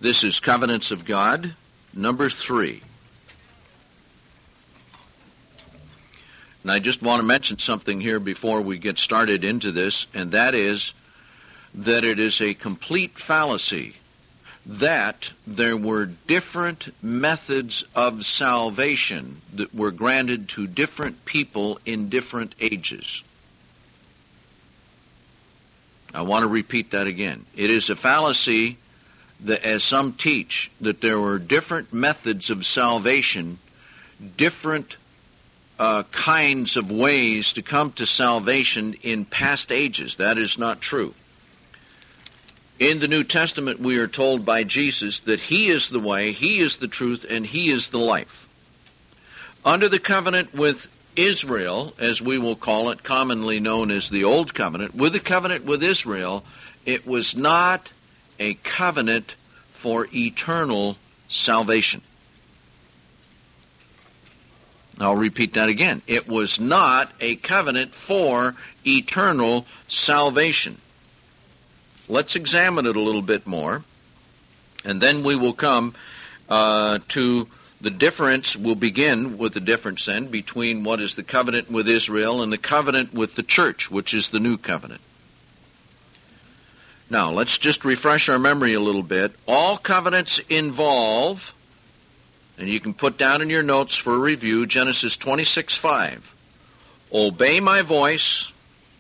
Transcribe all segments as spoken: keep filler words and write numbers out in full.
This is Covenants of God, number three. And I just want to mention something here before we get started into this, and that is that it is a complete fallacy that there were different methods of salvation that were granted to different people in different ages. I want to repeat that again. It is a fallacy that, as some teach, that there were different methods of salvation, different uh, kinds of ways to come to salvation in past ages. That is not true. In the New Testament, we are told by Jesus that He is the way, He is the truth, and He is the life. Under the covenant with Israel, as we will call it, commonly known as the Old Covenant, with the covenant with Israel, it was not a covenant for eternal salvation. I'll repeat that again. It was not a covenant for eternal salvation. Let's examine it a little bit more, and then we will come uh, to the difference. We'll begin with the difference then between what is the covenant with Israel and the covenant with the church, which is the new covenant. Now, let's just refresh our memory a little bit. All covenants involve, and you can put down in your notes for review, Genesis twenty-six five. Obey my voice,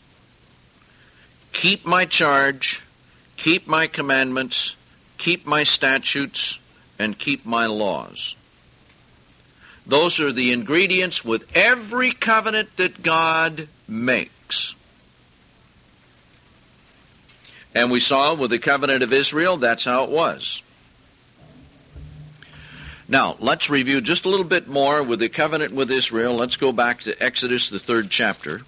keep my charge, keep my commandments, keep my statutes, and keep my laws. Those are the ingredients with every covenant that God makes. And we saw with the covenant of Israel, that's how it was. Now, let's review just a little bit more with the covenant with Israel. Let's go back to Exodus, the third chapter.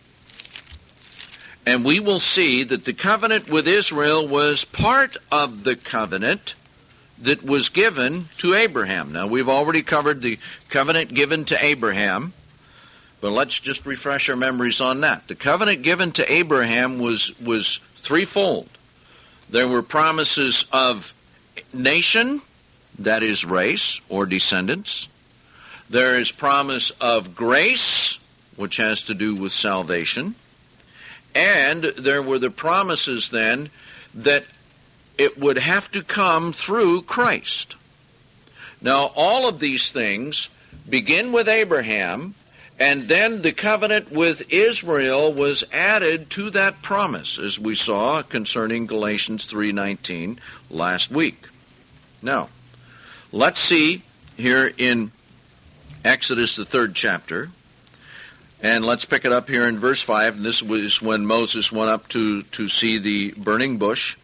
And we will see that the covenant with Israel was part of the covenant that was given to Abraham. Now, we've already covered the covenant given to Abraham, but let's just refresh our memories on that. The covenant given to Abraham was, was threefold. There were promises of nation, that is race or descendants. There is promise of grace, which has to do with salvation. And there were the promises then that it would have to come through Christ. Now, all of these things begin with Abraham, and then the covenant with Israel was added to that promise, as we saw concerning Galatians three nineteen last week. Now, let's see here in Exodus, the third chapter. And let's pick it up here in verse five. And this was when Moses went up to, to see the burning bush.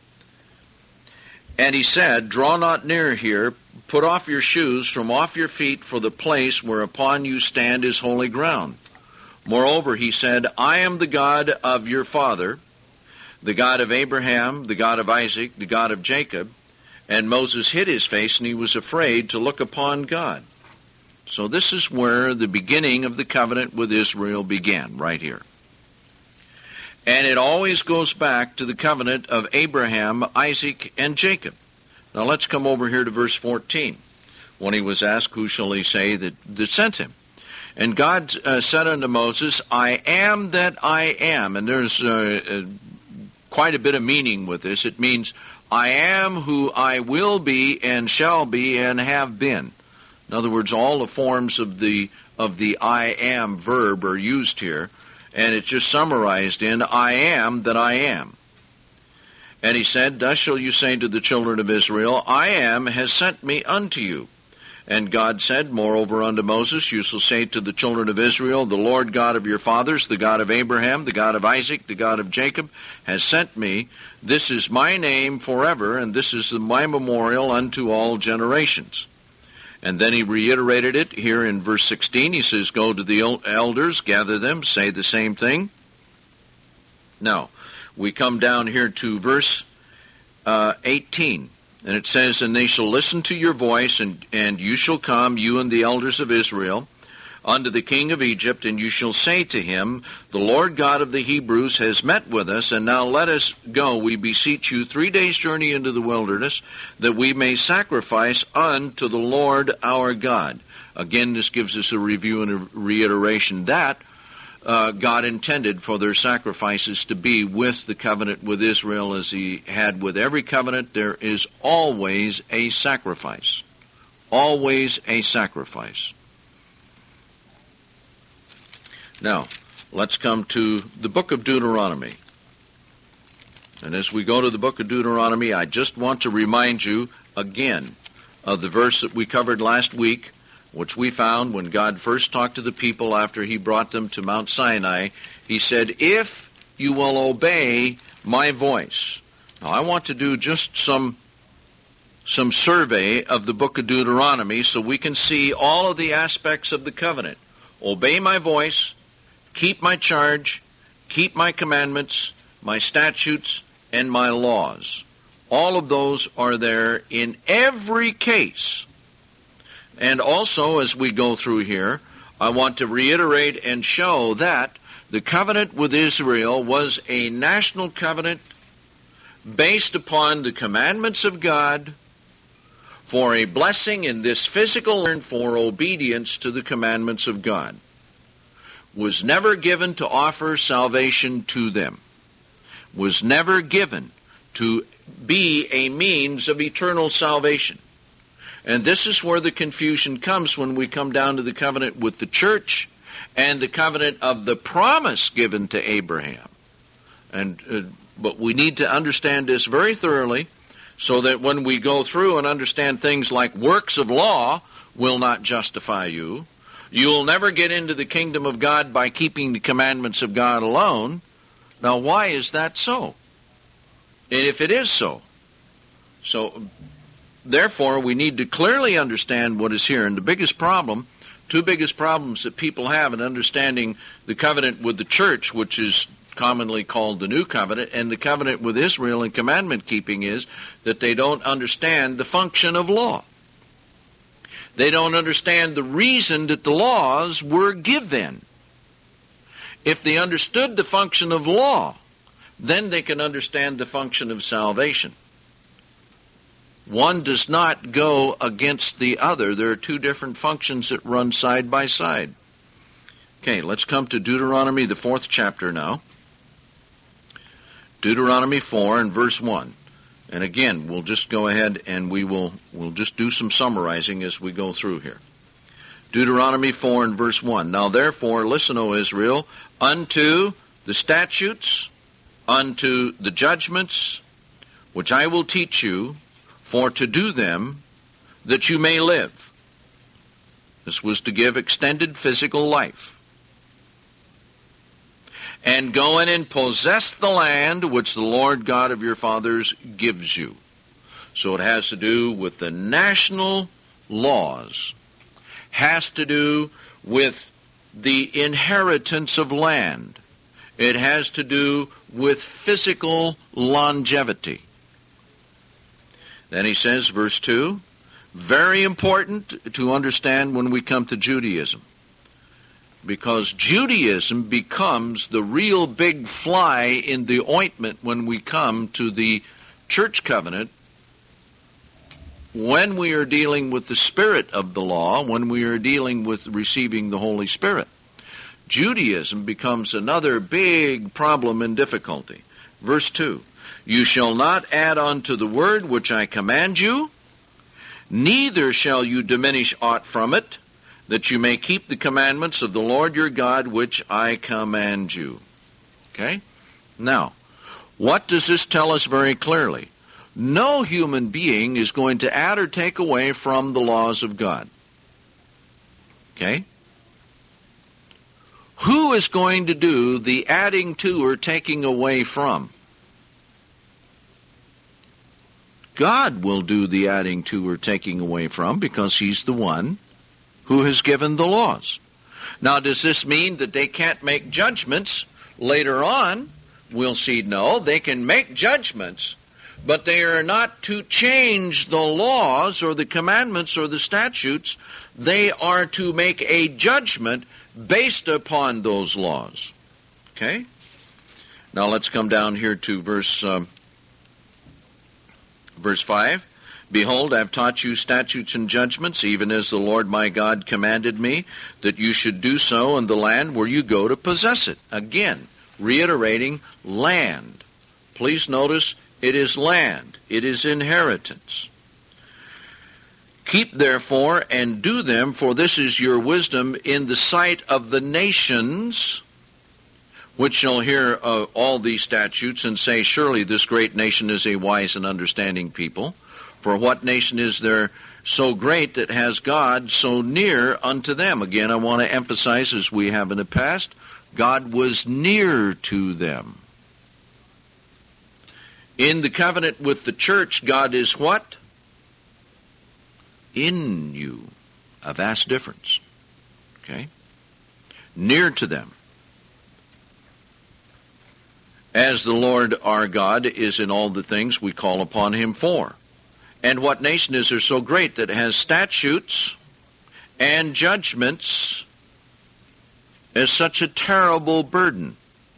And he said, draw not near here, put off your shoes from off your feet, for the place whereupon you stand is holy ground. Moreover, he said, I am the God of your father, the God of Abraham, the God of Isaac, the God of Jacob. And Moses hid his face, and he was afraid to look upon God. So this is where the beginning of the covenant with Israel began, right here. And it always goes back to the covenant of Abraham, Isaac, and Jacob. Now let's come over here to verse fourteen. When he was asked, who shall he say that, that sent him? And God uh, said unto Moses, I am that I am. And there's uh, uh, quite a bit of meaning with this. It means, I am who I will be and shall be and have been. In other words, all the forms of the of the I am verb are used here, and it's just summarized in I am that I am. And he said, thus shall you say to the children of Israel, I am has sent me unto you. And God said, moreover unto Moses, you shall say to the children of Israel, the Lord God of your fathers, the God of Abraham, the God of Isaac, the God of Jacob, has sent me. This is my name forever, and this is my memorial unto all generations. And then he reiterated it here in verse sixteen. He says, go to the elders, gather them, say the same thing. Now, we come down here to verse uh, eighteen. And it says, and they shall listen to your voice, and, and you shall come, you and the elders of Israel, unto the king of Egypt, and you shall say to him, the Lord God of the Hebrews has met with us, and now let us go, we beseech you, three days' journey into the wilderness, that we may sacrifice unto the Lord our God. Again, this gives us a review and a reiteration that uh, God intended for their sacrifices to be with the covenant with Israel as he had with every covenant. There is always a sacrifice. Always a sacrifice. Now, let's come to the book of Deuteronomy. And as we go to the book of Deuteronomy, I just want to remind you again of the verse that we covered last week, which we found when God first talked to the people after he brought them to Mount Sinai. He said, if you will obey my voice. Now, I want to do just some, some survey of the book of Deuteronomy so we can see all of the aspects of the covenant. Obey my voice. Keep my charge, keep my commandments, my statutes, and my laws. All of those are there in every case. And also, as we go through here, I want to reiterate and show that the covenant with Israel was a national covenant based upon the commandments of God for a blessing in this physical and for obedience to the commandments of God. Was never given to offer salvation to them, was never given to be a means of eternal salvation. And this is where the confusion comes when we come down to the covenant with the church and the covenant of the promise given to Abraham. And uh, but we need to understand this very thoroughly so that when we go through and understand things like works of law will not justify you. You will never get into the kingdom of God by keeping the commandments of God alone. Now, why is that so? And if it is so, so therefore we need to clearly understand what is here. And the biggest problem, two biggest problems that people have in understanding the covenant with the church, which is commonly called the New Covenant, and the covenant with Israel in commandment keeping, is that they don't understand the function of law. They don't understand the reason that the laws were given. If they understood the function of law, then they can understand the function of salvation. One does not go against the other. There are two different functions that run side by side. Okay, let's come to Deuteronomy, the fourth chapter now. Deuteronomy four and verse one. And again, we'll just go ahead and we will we'll just do some summarizing as we go through here. Deuteronomy four and verse one. Now therefore, listen, O Israel, unto the statutes, unto the judgments, which I will teach you, for to do them, that you may live. This was to give extended physical life. And go in and possess the land which the Lord God of your fathers gives you. So it has to do with the national laws, has to do with the inheritance of land. It has to do with physical longevity. Then he says, verse two, very important to understand when we come to Judaism. Because Judaism becomes the real big fly in the ointment when we come to the church covenant, when we are dealing with the spirit of the law, when we are dealing with receiving the Holy Spirit. Judaism becomes another big problem and difficulty. Verse two, you shall not add unto the word which I command you, neither shall you diminish aught from it, that you may keep the commandments of the Lord your God, which I command you. Okay? Now, what does this tell us very clearly? No human being is going to add or take away from the laws of God. Okay? Who is going to do the adding to or taking away from? God will do the adding to or taking away from, because he's the one who has given the laws. Now, does this mean that they can't make judgments later on? We'll see no. They can make judgments, But they are not to change the laws or the commandments or the statutes. They are to make a judgment based upon those laws. Okay? Now let's come down here to verse um, verse five. Behold, I have taught you statutes and judgments, even as the Lord my God commanded me, that you should do so in the land where you go to possess it. Again, reiterating land. Please notice, it is land. It is inheritance. Keep therefore and do them, for this is your wisdom in the sight of the nations, which shall hear uh, all these statutes and say, surely this great nation is a wise and understanding people. For what nation is there so great that has God so near unto them? Again, I want to emphasize, as we have in the past, God was near to them. In the covenant with the church, God is what? In you. A vast difference. Okay? Near to them. As the Lord our God is in all the things we call upon him for. And what nation is there so great that has statutes and judgments as such a terrible burden?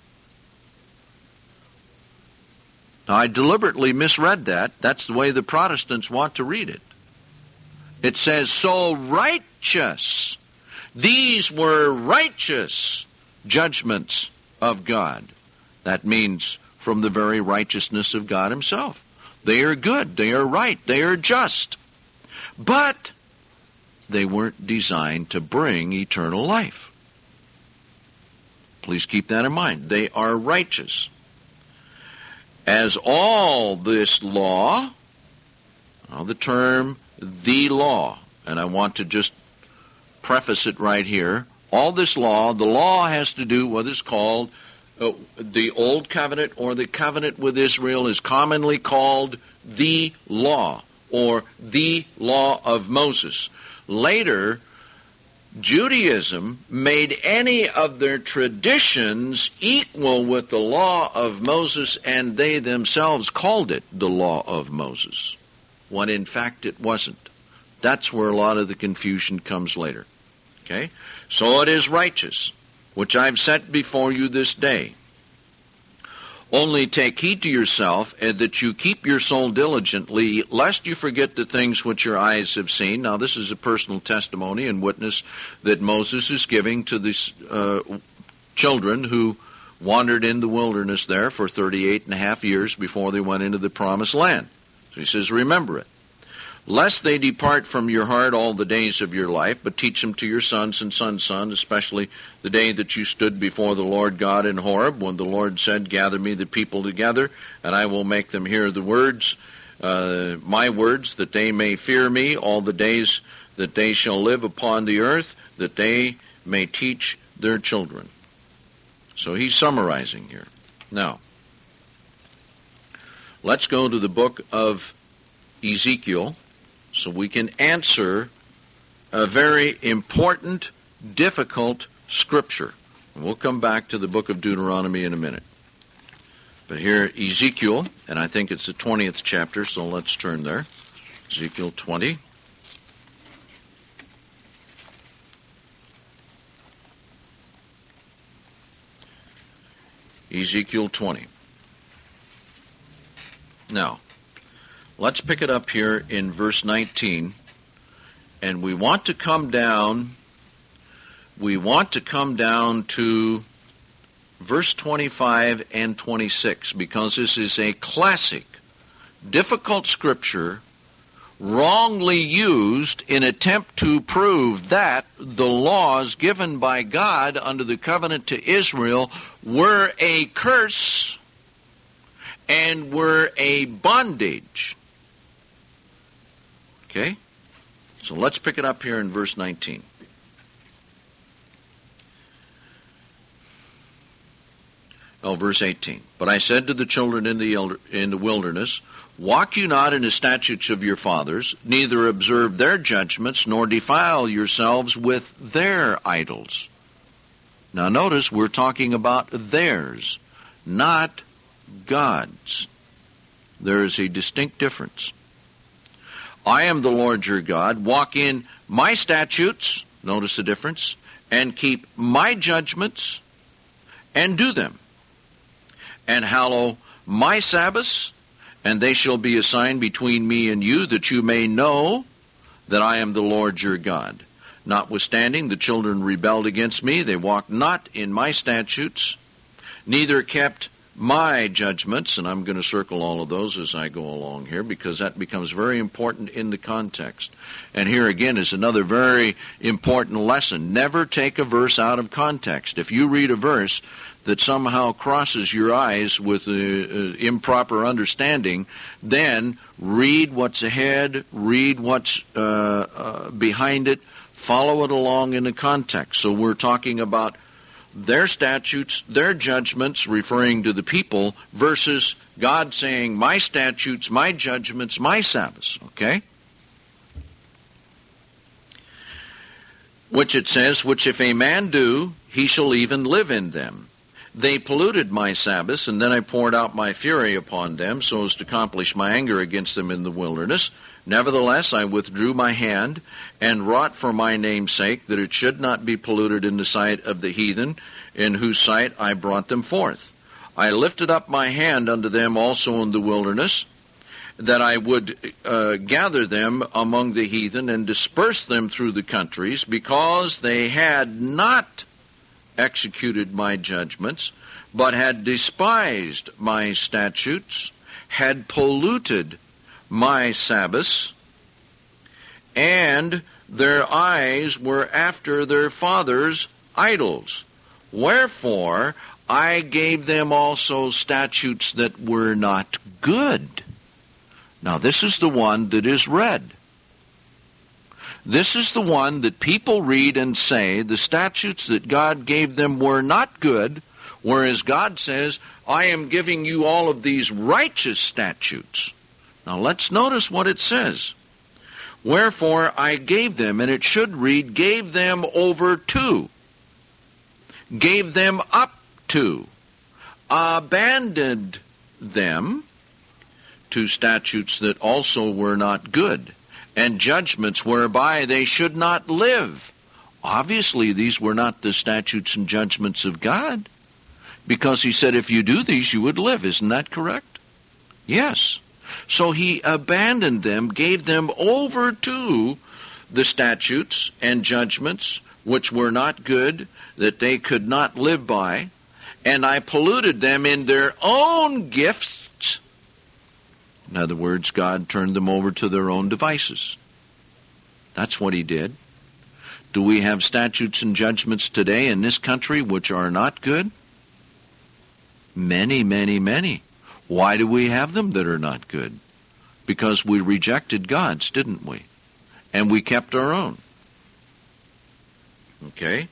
Now, I deliberately misread that. That's the way the Protestants want to read it. It says, so righteous. These were righteous judgments of God. That means from the very righteousness of God himself. They are good, they are right, they are just. But they weren't designed to bring eternal life. Please keep that in mind. They are righteous. As all this law, now the term the law, and I want to just preface it right here, all this law, the law has to do what is called Uh, the Old Covenant, or the covenant with Israel, is commonly called the law, or the law of Moses. Later, Judaism made any of their traditions equal with the law of Moses, and they themselves called it the law of Moses, when in fact it wasn't. That's where a lot of the confusion comes later. Okay? So it is righteous, which I've set before you this day. Only take heed to yourself, and that you keep your soul diligently, lest you forget the things which your eyes have seen. Now, this is a personal testimony and witness that Moses is giving to these uh, children who wandered in the wilderness there for thirty-eight and a half years before they went into the promised land. So he says, remember it. Lest they depart from your heart all the days of your life, but teach them to your sons and sons' sons, especially the day that you stood before the Lord God in Horeb, when the Lord said, gather me the people together, and I will make them hear the words, uh, my words, that they may fear me all the days that they shall live upon the earth, that they may teach their children. So he's summarizing here. Now, let's go to the book of Ezekiel, so we can answer a very important, difficult scripture. And we'll come back to the book of Deuteronomy in a minute. But here, Ezekiel, and I think it's the twentieth chapter, so let's turn there. Ezekiel twenty. Ezekiel twenty. Now, let's pick it up here in verse nineteen, and we want to come down, we want to come down to verse twenty-five and twenty-six, because this is a classic, difficult scripture, wrongly used in attempt to prove that the laws given by God under the covenant to Israel were a curse and were a bondage. Okay? So let's pick it up here in verse nineteen. Oh, verse eighteen. But I said to the children in the elder, in the wilderness, walk you not in the statutes of your fathers, neither observe their judgments, nor defile yourselves with their idols. Now notice we're talking about theirs, not God's. There is a distinct difference. I am the Lord your God. Walk in my statutes, notice the difference, and keep my judgments and do them. And hallow my Sabbaths, and they shall be a sign between me and you, that you may know that I am the Lord your God. Notwithstanding, the children rebelled against me. They walked not in my statutes, neither kept my judgments, and I'm going to circle all of those as I go along here, because that becomes very important in the context. And here again is another very important lesson. Never take a verse out of context. If you read a verse that somehow crosses your eyes with uh, uh, improper understanding, then read what's ahead, read what's uh, uh, behind it, follow it along in the context. So we're talking about their statutes, their judgments, referring to the people, versus God saying, my statutes, my judgments, my Sabbaths, okay? Which it says, which if a man do, he shall even live in them. They polluted my Sabbaths, and then I poured out my fury upon them, so as to accomplish my anger against them in the wilderness. Nevertheless, I withdrew my hand, and wrought for my name's sake, that it should not be polluted in the sight of the heathen, in whose sight I brought them forth. I lifted up my hand unto them also in the wilderness, that I would uh, gather them among the heathen, and disperse them through the countries, because they had not executed my judgments, but had despised my statutes, had polluted my Sabbaths, and their eyes were after their fathers' idols. Wherefore I gave them also statutes that were not good. Now this is the one that is read. This is the one that people read and say the statutes that God gave them were not good, whereas God says, I am giving you all of these righteous statutes. Now let's notice what it says. Wherefore I gave them, and it should read, gave them over to, gave them up to, abandoned them to statutes that also were not good, and judgments whereby they should not live. Obviously, these were not the statutes and judgments of God, because he said if you do these, you would live. Isn't that correct? Yes. So he abandoned them, gave them over to the statutes and judgments which were not good, that they could not live by, and I polluted them in their own gifts. In other words, God turned them over to their own devices. That's what he did. Do we have statutes and judgments today in this country which are not good? Many, many, many. Why do we have them that are not good? Because we rejected God's, didn't we? And we kept our own. Okay?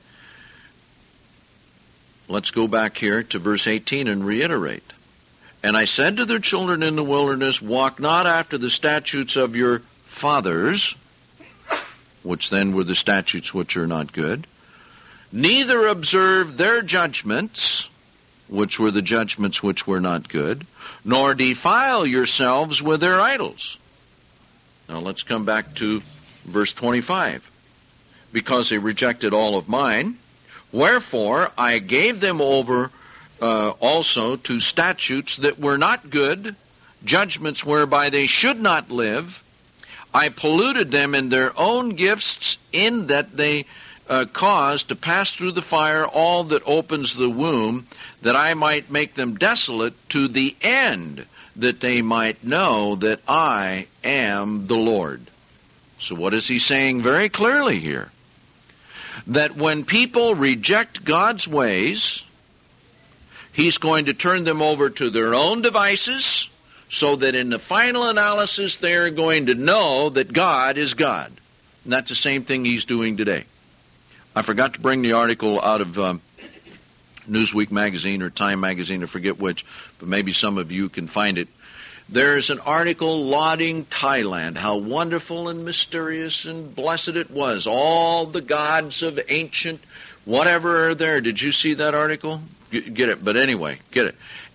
Let's go back here to verse eighteen and reiterate. And I said to their children in the wilderness, walk not after the statutes of your fathers, which then were the statutes which are not good, neither observe their judgments, which were the judgments which were not good, nor defile yourselves with their idols. Now let's come back to verse twenty-five. Because they rejected all of mine, wherefore I gave them over uh, also to statutes that were not good, judgments whereby they should not live. I polluted them in their own gifts, in that they uh, caused to pass through the fire all that opens the womb, that I might make them desolate, to the end that they might know that I am the Lord. So what is he saying very clearly here? That when people reject God's ways, he's going to turn them over to their own devices, so that in the final analysis they're going to know that God is God. And that's the same thing he's doing today. I forgot to bring the article out of um, Newsweek magazine or Time magazine, I forget which, but maybe some of you can find it. There's an article lauding Thailand, how wonderful and mysterious and blessed it was. All the gods of ancient whatever are there. Did you see that article? Get it. But anyway, get it.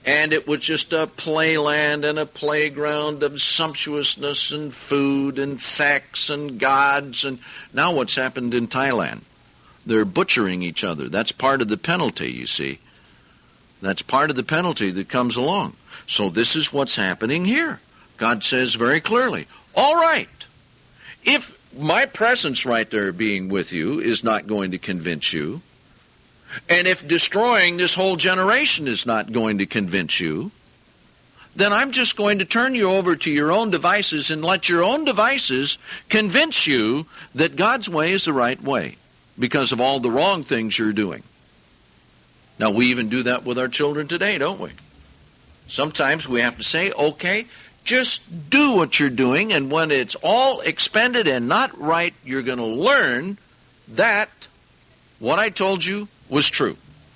and it was just a playland and a playground of sumptuousness and food and sex and gods. And now what's happened in Thailand? They're butchering each other. That's part of the penalty, you see. That's part of the penalty that comes along. So this is what's happening here. God says very clearly, all right, if my presence right there being with you is not going to convince you, and if destroying this whole generation is not going to convince you, then I'm just going to turn you over to your own devices and let your own devices convince you that God's way is the right way because of all the wrong things you're doing. Now, we even do that with our children today, don't we? Sometimes we have to say, okay, just do what you're doing, and when it's all expended and not right, you're going to learn that what I told you was true.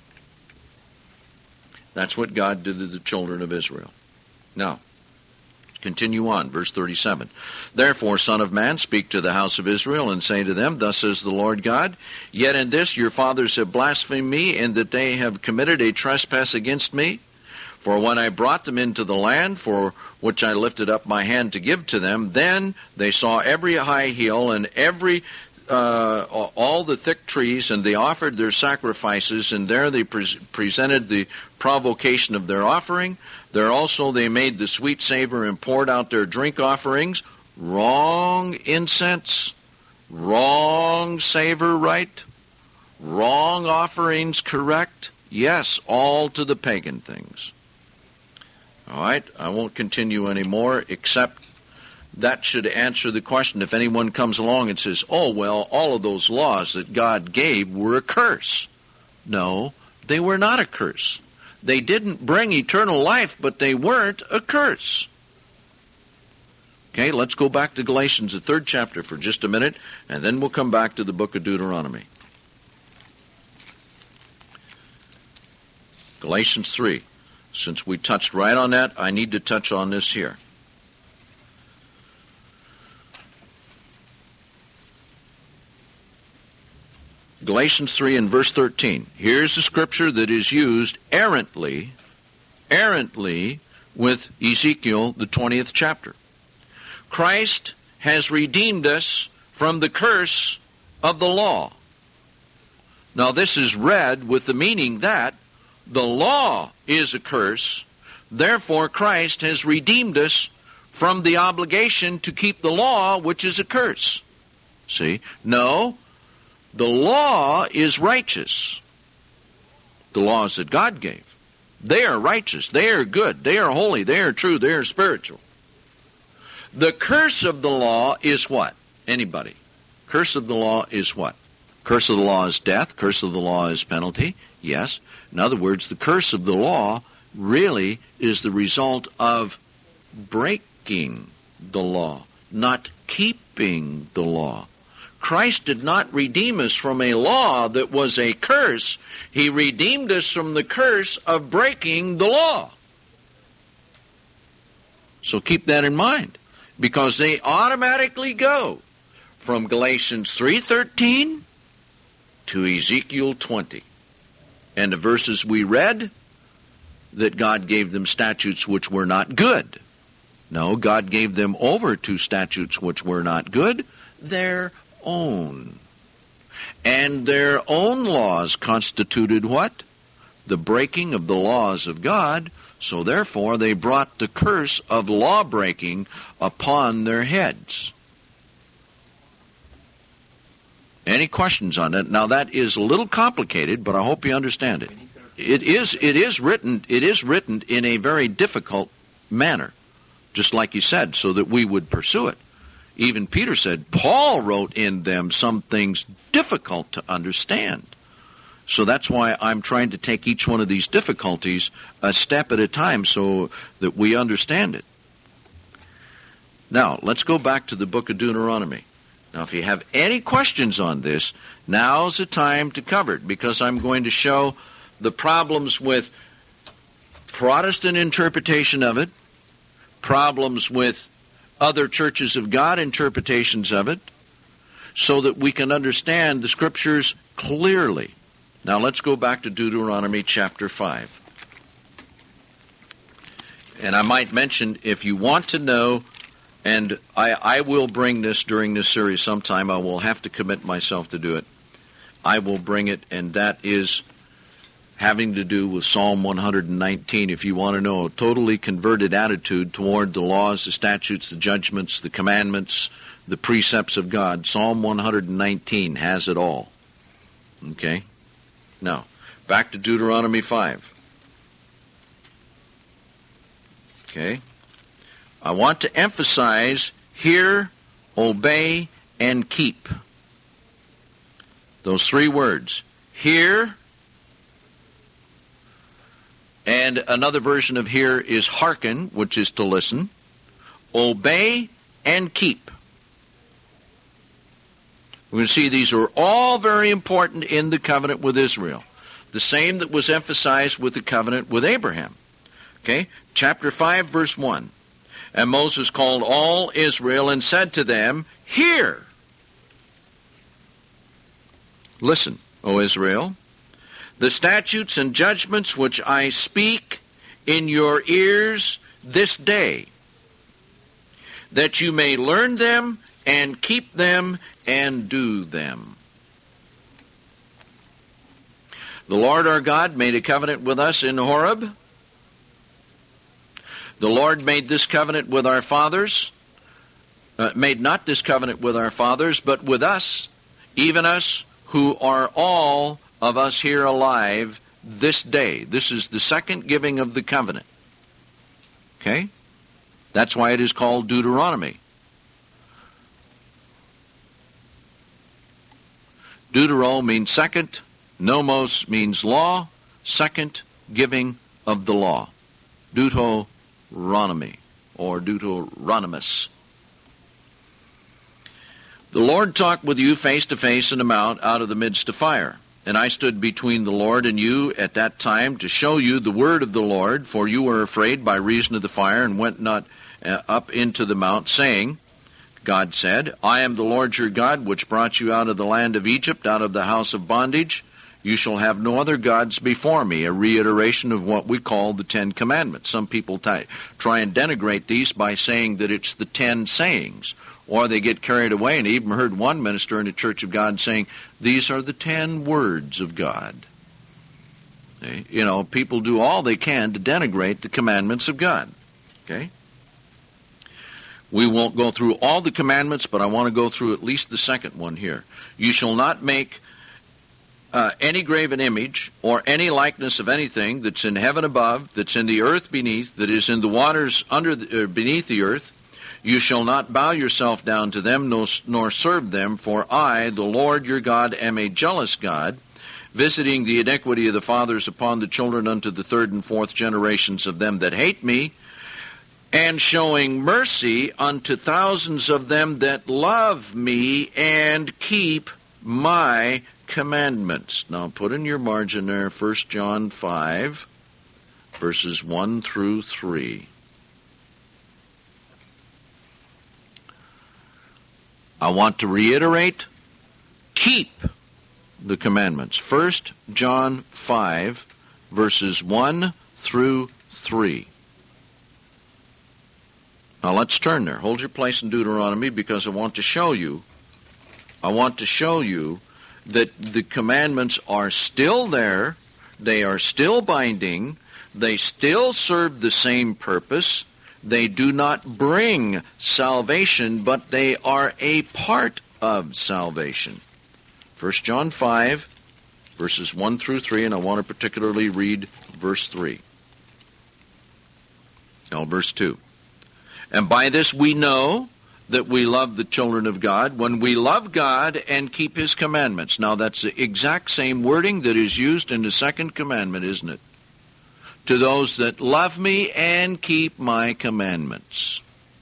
That's what God did to the children of Israel. Now, continue on, verse thirty-seven. Therefore, Son of man, speak to the house of Israel, and say to them, Thus says the Lord God, Yet in this your fathers have blasphemed me, in that they have committed a trespass against me. For when I brought them into the land, for which I lifted up my hand to give to them, then they saw every high hill and every Uh, all the thick trees, and they offered their sacrifices, and there they pre- presented the provocation of their offering. There also they made the sweet savor and poured out their drink offerings. Wrong incense, wrong savor right, wrong offerings correct. Yes, all to the pagan things. All right, I won't continue anymore, except that should answer the question if anyone comes along and says, oh, well, all of those laws that God gave were a curse. No, they were not a curse. They didn't bring eternal life, but they weren't a curse. Okay, let's go back to Galatians, the third chapter, for just a minute, and then we'll come back to the book of Deuteronomy. Galatians three. Since we touched right on that, I need to touch on this here. Galatians three and verse thirteen. Here's the scripture that is used errantly, errantly with Ezekiel, the twentieth chapter. Christ has redeemed us from the curse of the law. Now this is read with the meaning that the law is a curse, therefore Christ has redeemed us from the obligation to keep the law, which is a curse. See? No. The law is righteous. The laws that God gave. They are righteous. They are good. They are holy. They are true. They are spiritual. The curse of the law is what? Anybody? Curse of the law is what? Curse of the law is death. Curse of the law is penalty. Yes. In other words, the curse of the law really is the result of breaking the law, not keeping the law. Christ did not redeem us from a law that was a curse. He redeemed us from the curse of breaking the law. So keep that in mind, because they automatically go from Galatians three thirteen to Ezekiel twenty. And the verses we read, that God gave them statutes which were not good. No, God gave them over to statutes which were not good. Their own. And their own laws constituted what? The breaking of the laws of God. So therefore they brought the curse of law-breaking upon their heads. Any questions on it? Now that is a little complicated, but I hope you understand it. It is it is written it is written in a very difficult manner, just like you said, so that we would pursue it. Even Peter said, Paul wrote in them some things difficult to understand. So that's why I'm trying to take each one of these difficulties a step at a time so that we understand it. Now, let's go back to the book of Deuteronomy. Now, if you have any questions on this, now's the time to cover it, because I'm going to show the problems with Protestant interpretation of it, problems with other churches of God interpretations of it, so that we can understand the Scriptures clearly. Now let's go back to Deuteronomy chapter five. And I might mention, if you want to know, and I, I will bring this during this series sometime, I will have to commit myself to do it. I will bring it, and that is having to do with Psalm one hundred nineteen. If you want to know a totally converted attitude toward the laws, the statutes, the judgments, the commandments, the precepts of God, Psalm one hundred nineteen has it all. Okay? Now, back to Deuteronomy five. Okay? I want to emphasize hear, obey, and keep. Those three words. Hear, and another version of hear is hearken, which is to listen. Obey and keep. We're going to see these are all very important in the covenant with Israel. The same that was emphasized with the covenant with Abraham. Okay? Chapter five, verse one. And Moses called all Israel and said to them, hear. Listen, O Israel, the statutes and judgments which I speak in your ears this day, that you may learn them and keep them and do them. The Lord our God made a covenant with us in Horeb. The Lord made this covenant with our fathers, uh, made not this covenant with our fathers, but with us, even us who are all of us here alive this day. This is the second giving of the covenant. Okay? That's why it is called Deuteronomy. Deutero means second. Nomos means law. Second giving of the law. Deuteronomy or Deuteronomus. The Lord talked with you face to face in a mount out of the midst of fire. And I stood between the Lord and you at that time to show you the word of the Lord, for you were afraid by reason of the fire and went not uh, up into the mount, saying, God said, I am the Lord your God, which brought you out of the land of Egypt, out of the house of bondage. You shall have no other gods before me, a reiteration of what we call the Ten Commandments. Some people t- try and denigrate these by saying that it's the Ten Sayings, or they get carried away, and I even heard one minister in the Church of God saying, these are the ten words of God. Okay? You know, people do all they can to denigrate the commandments of God. Okay? We won't go through all the commandments, but I want to go through at least the second one here. You shall not make uh, any graven image or any likeness of anything that's in heaven above, that's in the earth beneath, that is in the waters under the, uh, beneath the earth. You shall not bow yourself down to them, nor, nor serve them, for I, the Lord your God, am a jealous God, visiting the iniquity of the fathers upon the children unto the third and fourth generations of them that hate me, and showing mercy unto thousands of them that love me and keep my commandments. Now put in your margin there First John five, verses one through three. I want to reiterate, keep the commandments. First John five, verses one through three. Now let's turn there. Hold your place in Deuteronomy, because I want to show you, I want to show you that the commandments are still there, they are still binding, they still serve the same purpose. They do not bring salvation, but they are a part of salvation. First John five, verses one through three, and I want to particularly read verse three. Now, verse two. And by this we know that we love the children of God, when we love God and keep his commandments. Now, that's the exact same wording that is used in the second commandment, isn't it? To those that love me and keep my commandments.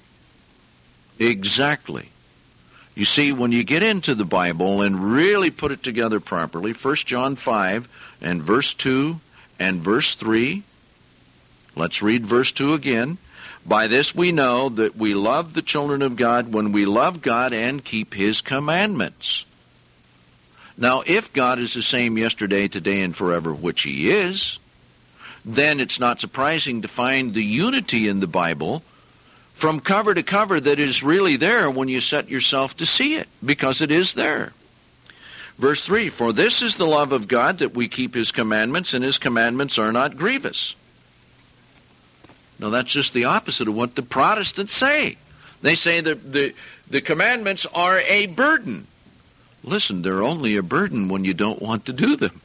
Exactly. You see, when you get into the Bible and really put it together properly, First John five and verse two and verse three, let's read verse two again. By this we know that we love the children of God when we love God and keep his commandments. Now, if God is the same yesterday, today, and forever, which he is, then it's not surprising to find the unity in the Bible from cover to cover that is really there when you set yourself to see it, because it is there. Verse three, for this is the love of God, that we keep his commandments, and his commandments are not grievous. Now that's just the opposite of what the Protestants say. They say that the, the commandments are a burden. Listen, they're only a burden when you don't want to do them.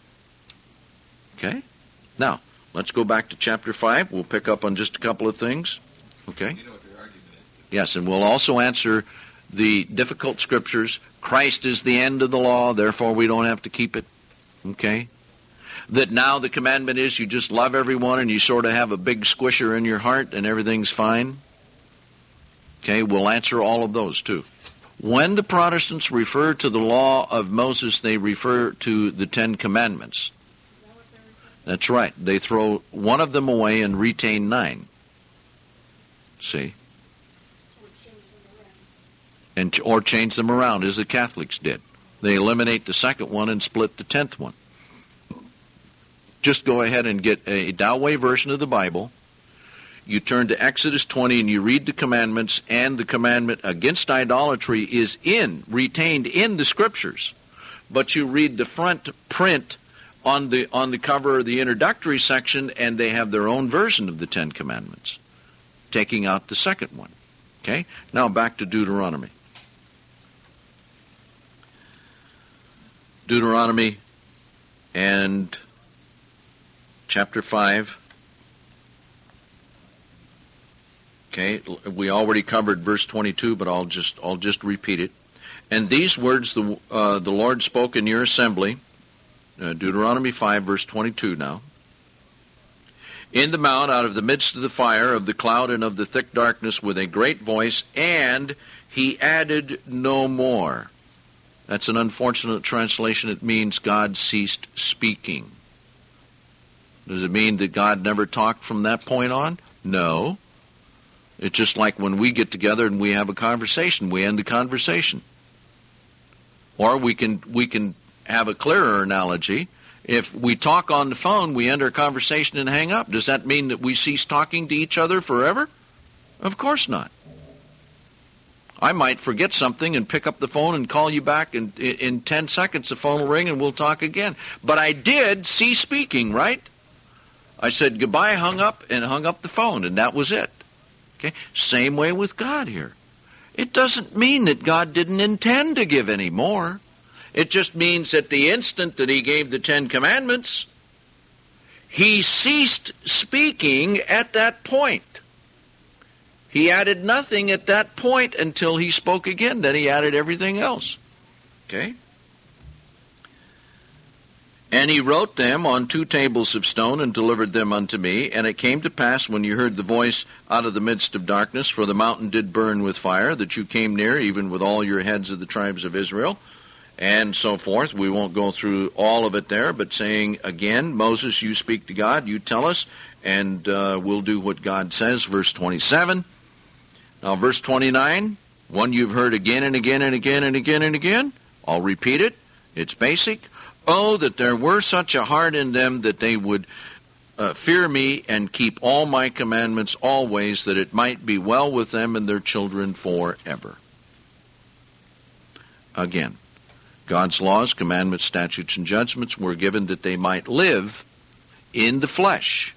Okay? Now, let's go back to chapter five. We'll pick up on just a couple of things. Okay? You know what your argument is. Yes, and we'll also answer the difficult scriptures. Christ is the end of the law, therefore we don't have to keep it. Okay? That now the commandment is you just love everyone and you sort of have a big squisher in your heart and everything's fine. Okay, we'll answer all of those too. When the Protestants refer to the law of Moses, they refer to the Ten Commandments. That's right. They throw one of them away and retain nine. See? And, or change them around, as the Catholics did. They eliminate the second one and split the tenth one. Just go ahead and get a Doway version of the Bible. You turn to Exodus twenty and you read the commandments, and the commandment against idolatry is in, retained in the scriptures. But you read the front print on the on the cover of the introductory section, and they have their own version of the Ten Commandments, taking out the second one. Okay? Now back to Deuteronomy. Deuteronomy and chapter five. Okay, we already covered verse twenty-two, but I'll just I'll just repeat it. And these words the uh, the Lord spoke in your assembly, uh, Deuteronomy five, verse twenty-two now. In the mount, out of the midst of the fire, of the cloud, and of the thick darkness, with a great voice, and he added no more. That's an unfortunate translation. It means God ceased speaking. Does it mean that God never talked from that point on? No. It's just like when we get together and we have a conversation, we end the conversation. Or we can we can have a clearer analogy. If we talk on the phone, we end our conversation and hang up. Does that mean that we cease talking to each other forever? Of course not. I might forget something and pick up the phone and call you back, and in, in ten seconds the phone will ring and we'll talk again. But I did cease speaking, right? I said goodbye, hung up, and hung up the phone, and that was it. Okay? Same way with God here. It doesn't mean that God didn't intend to give any more. It just means that the instant that he gave the Ten Commandments, he ceased speaking at that point. He added nothing at that point until he spoke again. Then he added everything else. Okay? And he wrote them on two tables of stone and delivered them unto me. And it came to pass, when you heard the voice out of the midst of darkness, for the mountain did burn with fire, that you came near, even with all your heads of the tribes of Israel, and so forth. We won't go through all of it there, but saying again, Moses, you speak to God, you tell us, and uh, we'll do what God says. Verse twenty-seven. Now verse twenty-nine, one you've heard again and again and again and again and again. I'll repeat it. It's basic. Oh, that there were such a heart in them that they would uh, fear me and keep all my commandments always, that it might be well with them and their children forever. Again, God's laws, commandments, statutes, and judgments were given that they might live in the flesh.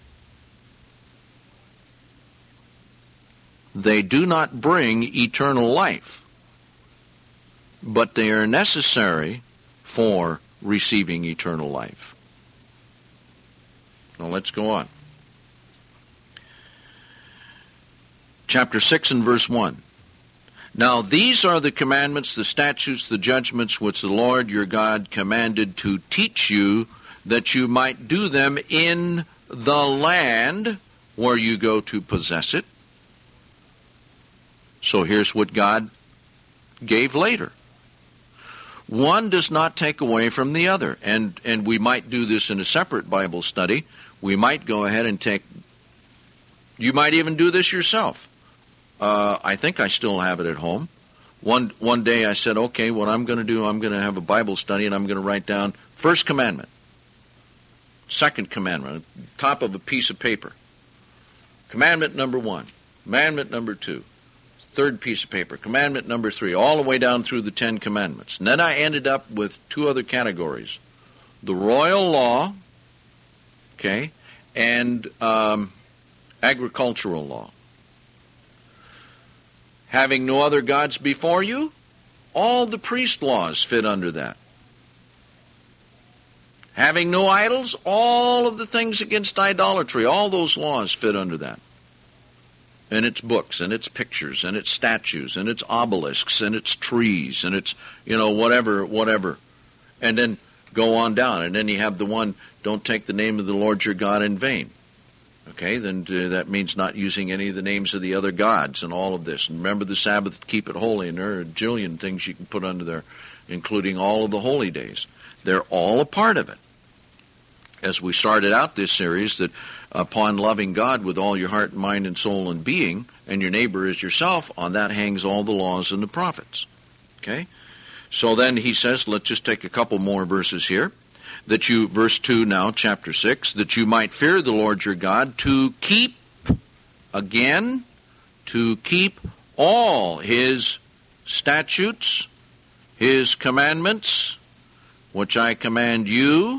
They do not bring eternal life, but they are necessary for receiving eternal life. Now let's go on. Chapter six and verse one. Now these are the commandments, the statutes, the judgments which the Lord your God commanded to teach you, that you might do them in the land where you go to possess it. So here's what God gave later. One does not take away from the other. And, and we might do this in a separate Bible study. We might go ahead and take, you might even do this yourself. Uh, I think I still have it at home. One, one day I said, okay, what I'm going to do, I'm going to have a Bible study and I'm going to write down First Commandment. Second commandment, top of a piece of paper. Commandment number one. Commandment number two. Third piece of paper. Commandment number three. All the way down through the Ten Commandments. And then I ended up with two other categories. The royal law, okay, and um, agricultural law. Having no other gods before you, all the priest laws fit under that. Having no idols, all of the things against idolatry, all those laws fit under that. And its books, and its pictures, and its statues, and its obelisks, and its trees, and its, you know, whatever, whatever. And then go on down. And then you have the one, don't take the name of the Lord your God in vain. Okay, then uh, that means not using any of the names of the other gods and all of this. And remember the Sabbath, keep it holy. And there are a jillion things you can put under there, including all of the holy days. They're all a part of it. As we started out this series, that upon loving God with all your heart and mind and soul and being, and your neighbor as yourself, on that hangs all the laws and the prophets. Okay? So then he says, let's just take a couple more verses here. That you, verse two now, chapter six, that you might fear the Lord your God, to keep, again, to keep all his statutes, his commandments, which I command you,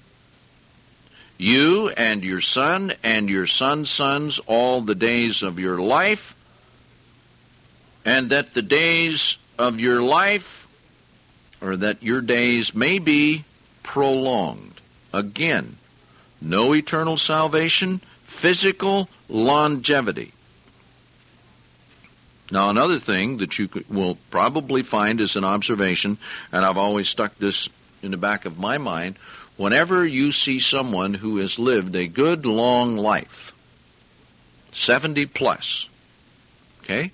you and your son and your son's sons all the days of your life, and that the days of your life, or that your days may be prolonged. Again, no eternal salvation, physical longevity. Now, another thing that you could, will probably find as an observation, and I've always stuck this in the back of my mind, whenever you see someone who has lived a good long life, seventy plus, okay,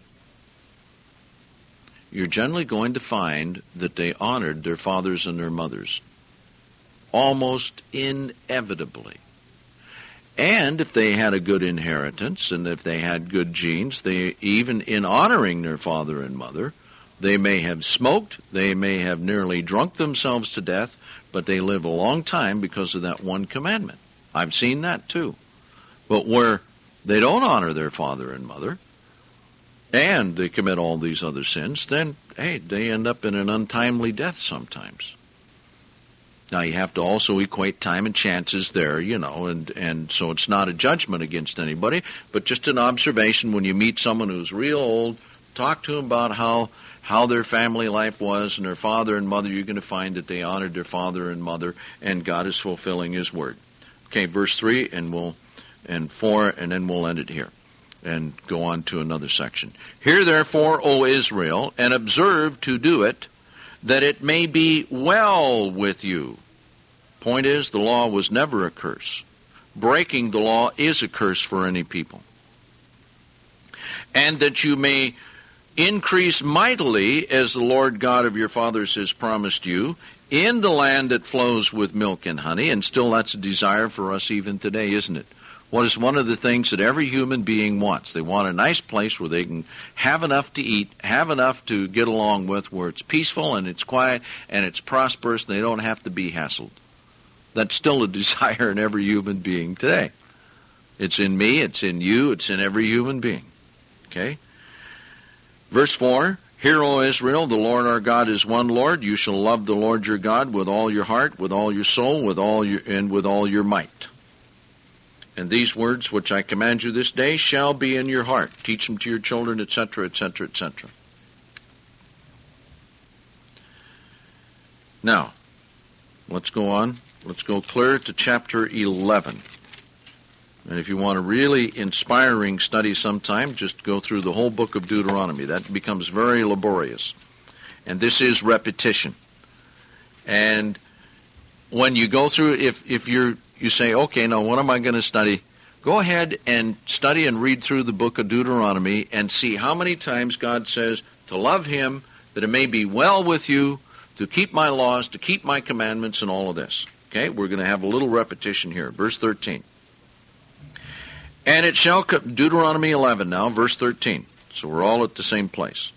you're generally going to find that they honored their fathers and their mothers, almost inevitably. And if they had a good inheritance, and if they had good genes, they, even in honoring their father and mother, they may have smoked, they may have nearly drunk themselves to death, but they live a long time because of that one commandment. I've seen that too. But where they don't honor their father and mother, and they commit all these other sins, then, hey, they end up in an untimely death sometimes. Now, you have to also equate time and chances there, you know, and, and so it's not a judgment against anybody, but just an observation when you meet someone who's real old, talk to them about how how their family life was and their father and mother. You're going to find that they honored their father and mother, and God is fulfilling his word. Okay, verse three and we'll and four, and then we'll end it here and go on to another section. Hear therefore, O Israel, and observe to do it, that it may be well with you. Point is, the law was never a curse. Breaking the law is a curse for any people. And that you may increase mightily, as the Lord God of your fathers has promised you, in the land that flows with milk and honey. And still that's a desire for us even today, isn't it? What is one of the things that every human being wants? They want a nice place where they can have enough to eat, have enough to get along with, where it's peaceful and it's quiet and it's prosperous and they don't have to be hassled. That's still a desire in every human being today. It's in me, it's in you, it's in every human being. Okay? Verse four, Hear, O Israel, the Lord our God is one Lord. You shall love the Lord your God with all your heart, with all your soul, with all your and with all your might. And these words which I command you this day shall be in your heart. Teach them to your children, et cetera, et cetera, et cetera. Now, let's go on. Let's go clear to chapter eleven. And if you want a really inspiring study sometime, just go through the whole book of Deuteronomy. That becomes very laborious. And this is repetition. And when you go through, if, if you're, you say, okay, now what am I going to study? Go ahead and study and read through the book of Deuteronomy and see how many times God says to love him, that it may be well with you, to keep my laws, to keep my commandments, and all of this. Okay, we're going to have a little repetition here. Verse thirteen. And it shall come, Deuteronomy eleven now, verse thirteen. So we're all at the same place.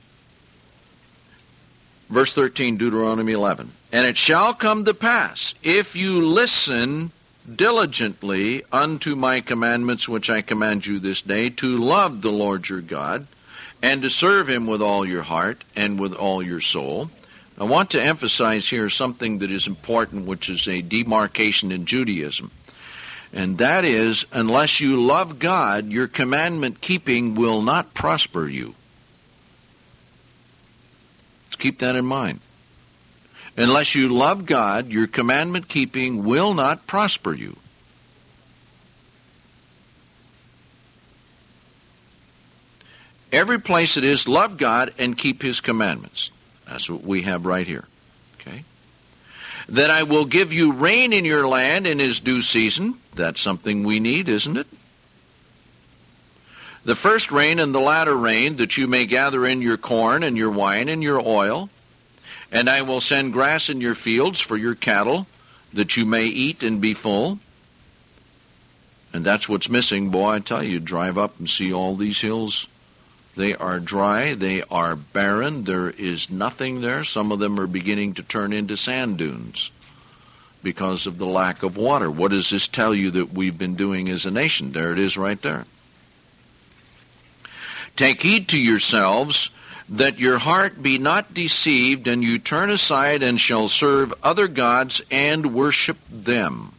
Verse thirteen, Deuteronomy eleven. And it shall come to pass, if you listen diligently unto my commandments which I command you this day, to love the Lord your God, and to serve him with all your heart and with all your soul. I want to emphasize here something that is important, which is a demarcation in Judaism. And that is, unless you love God, your commandment keeping will not prosper you. Let's keep that in mind. Unless you love God, your commandment keeping will not prosper you. Every place it is, love God and keep his commandments. That's what we have right here. Okay? That I will give you rain in your land in his due season. That's something we need, isn't it? The first rain and the latter rain, that you may gather in your corn and your wine and your oil. And I will send grass in your fields for your cattle, that you may eat and be full. And that's what's missing. Boy, I tell you, drive up and see all these hills. They are dry. They are barren. There is nothing there. Some of them are beginning to turn into sand dunes because of the lack of water. What does this tell you that we've been doing as a nation? There it is right there. Take heed to yourselves, that your heart be not deceived, and you turn aside and shall serve other gods and worship them.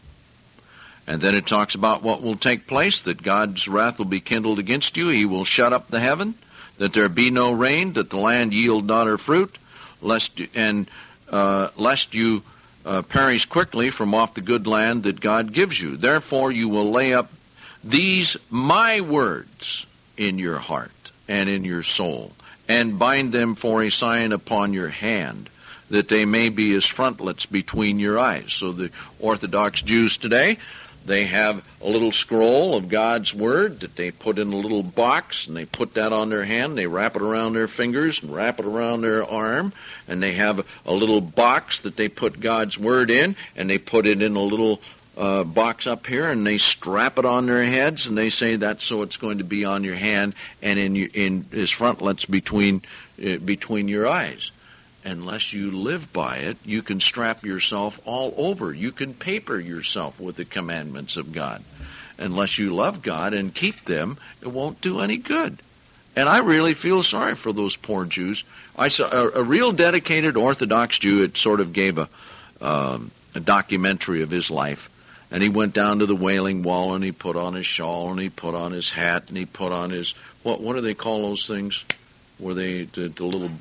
And then it talks about what will take place, that God's wrath will be kindled against you. He will shut up the heaven, that there be no rain, that the land yield not her fruit, lest and uh, lest you uh, perish quickly from off the good land that God gives you. Therefore you will lay up these my words in your heart and in your soul, and bind them for a sign upon your hand, that they may be as frontlets between your eyes. So the Orthodox Jews today, they have a little scroll of God's Word that they put in a little box, and they put that on their hand, they wrap it around their fingers and wrap it around their arm, and they have a little box that they put God's Word in, and they put it in a little uh, box up here, and they strap it on their heads, and they say that's so it's going to be on your hand and in your, in his frontlets between uh, between your eyes. Unless you live by it, you can strap yourself all over. You can paper yourself with the commandments of God. Unless you love God and keep them, it won't do any good. And I really feel sorry for those poor Jews. I saw a, a real dedicated Orthodox Jew. It sort of gave a, um, a documentary of his life. And he went down to the Wailing Wall, and he put on his shawl, and he put on his hat, and he put on his, what what do they call those things? Where they, the, the little...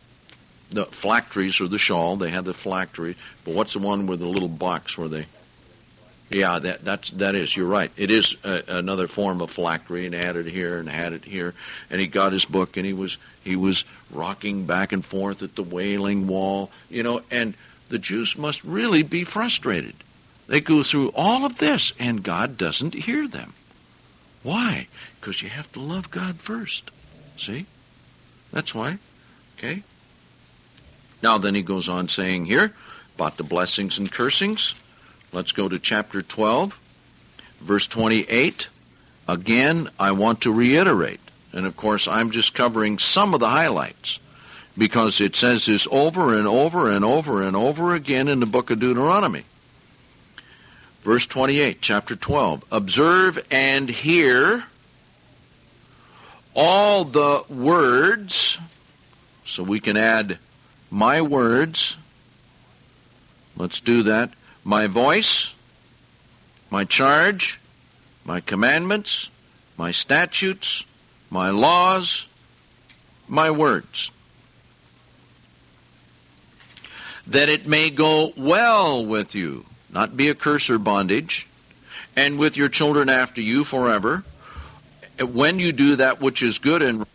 The phylacteries or the shawl, they had the phylactery, but what's the one with the little box where they? Yeah, that that's that is. You're right. It is a, another form of phylactery, and had it here and had it here, and he got his book, and he was he was rocking back and forth at the Wailing Wall, you know. And the Jews must really be frustrated. They go through all of this, and God doesn't hear them. Why? Because you have to love God first. See, that's why. Okay. Now then he goes on saying here about the blessings and cursings. Let's go to chapter twelve, verse twenty-eight. Again, I want to reiterate, and of course I'm just covering some of the highlights, because it says this over and over and over and over again in the book of Deuteronomy. Verse twenty-eight, chapter twelve. Observe and hear all the words, so we can add my words. Let's do that. My voice, my charge, my commandments, my statutes, my laws, my words, that it may go well with you, not be a curse or bondage, and with your children after you forever, when you do that which is good and